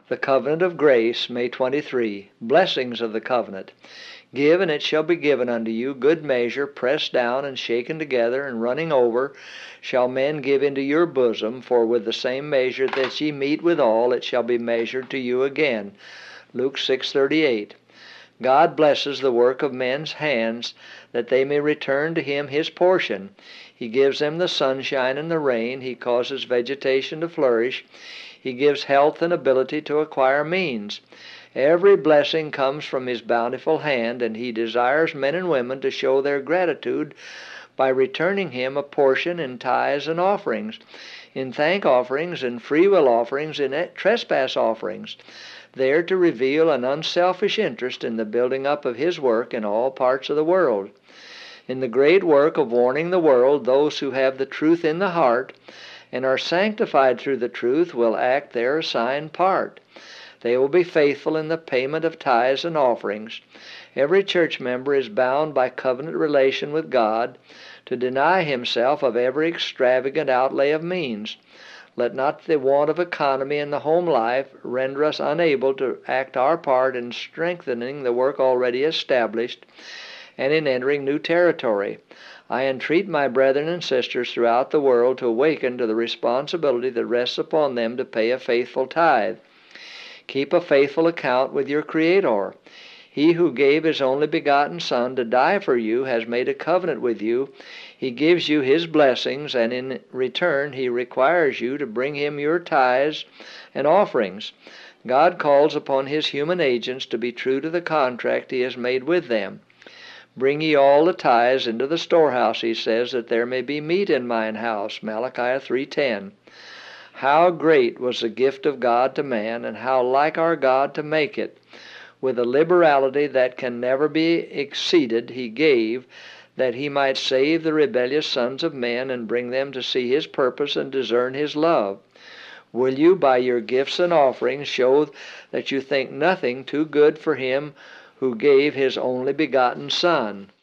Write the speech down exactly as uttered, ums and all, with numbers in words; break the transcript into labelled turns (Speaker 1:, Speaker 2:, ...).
Speaker 1: The covenant of grace, May twenty-third. Blessings of the covenant. Give, and it shall be given unto you, good measure, pressed down and shaken together, and running over, shall men give into your bosom. For with the same measure that ye meet withal, it shall be measured to you again. Luke six thirty-eight. God blesses the work of men's hands, that they may return to Him His portion. He gives them the sunshine and the rain. He causes vegetation to flourish. He gives health and ability to acquire means. Every blessing comes from His bountiful hand, and He desires men and women to show their gratitude by returning Him a portion in tithes and offerings, in thank offerings, in free will offerings, in trespass offerings. They are to reveal an unselfish interest in the building up of His work in all parts of the world. In the great work of warning the world, those who have the truth in the heart and are sanctified through the truth will act their assigned part. They will be faithful in the payment of tithes and offerings. Every church member is bound by covenant relation with God to deny himself of every extravagant outlay of means. Let not the want of economy in the home life render us unable to act our part in strengthening the work already established and in entering new territory. I entreat my brethren and sisters throughout the world to awaken to the responsibility that rests upon them to pay a faithful tithe. Keep a faithful account with your Creator. He who gave His only begotten Son to die for you has made a covenant with you. He gives you His blessings, and in return He requires you to bring Him your tithes and offerings. God calls upon His human agents to be true to the contract He has made with them. Bring ye all the tithes into the storehouse, He says, that there may be meat in mine house. Malachi three ten. How great was the gift of God to man, and how like our God to make it. With a liberality that can never be exceeded, He gave, that He might save the rebellious sons of men and bring them to see His purpose and discern His love. Will you, by your gifts and offerings, show that you think nothing too good for Him who gave His only begotten Son?